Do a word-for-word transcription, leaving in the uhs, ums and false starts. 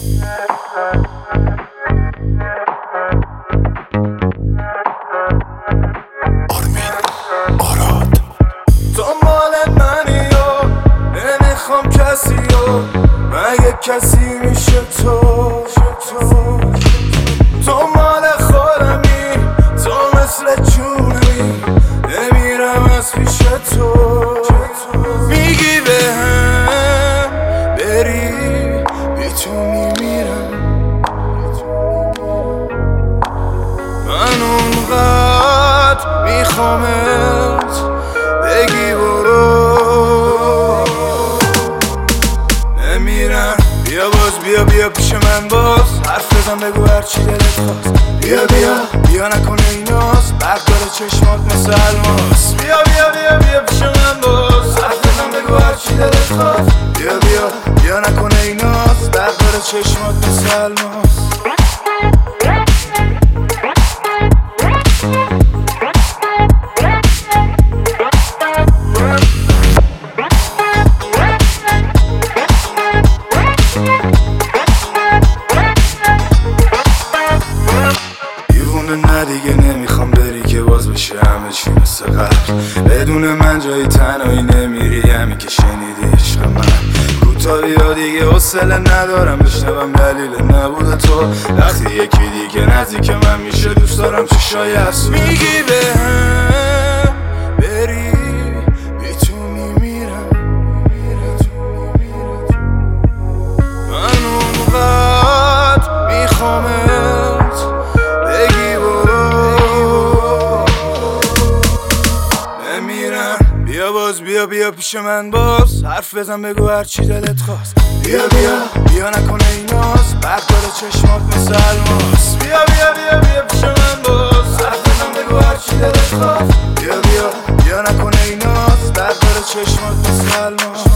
آرمین آراد تو مال منی و نمیخوام کسی و مگه کسی میشه تو تو مال خودمی، تو مثل جونمی، نمیرم از پیش تو. میگی به هم بری بی تو میمیرم، من اونقدر میخوامت بگی برو. نمیرم، بیا باز بیا بیا پیش من باز، حرف بزن بگو هرچی دلت خواست. بیا بیا بیا نکنه ایناست، برق داره چشمات مثل الماس. بیا بیا بیا بیا پیش من باز، حرف بزن بگو هرچی دلت خواست. بیا بیا بیا نکنه ایناست، برق داره چشمات مثل الماس. نه دیگه نمیخوام بری که باز بشه همه چی مثل قبل. بدون من جایی تنهایی نمیری، همین که شنیدی عشق من. کوتاه یا دیگه حوصله ندارم بشنوم دلیل نبود تو. وقتی یکی دیگه نزدیک من میشه دوست دارم چشای حسود. میگی به هم بری بی تو میمیرم، من اونقدر میخوامت بگی برو. نمیرم، بیا باز بیا بیا پیش من باز، حرف بزن بگو هرچی دلت خواست. بیا بیا بیا نکنه ایناست، برق داره چشمات مثل الماس. بیا بیا بیا بیا پیش من باز، حرف بزن بگو هرچی دلت خواست. بیا بیا بیا نکنه ایناست، برق داره چشمات مثل الماس.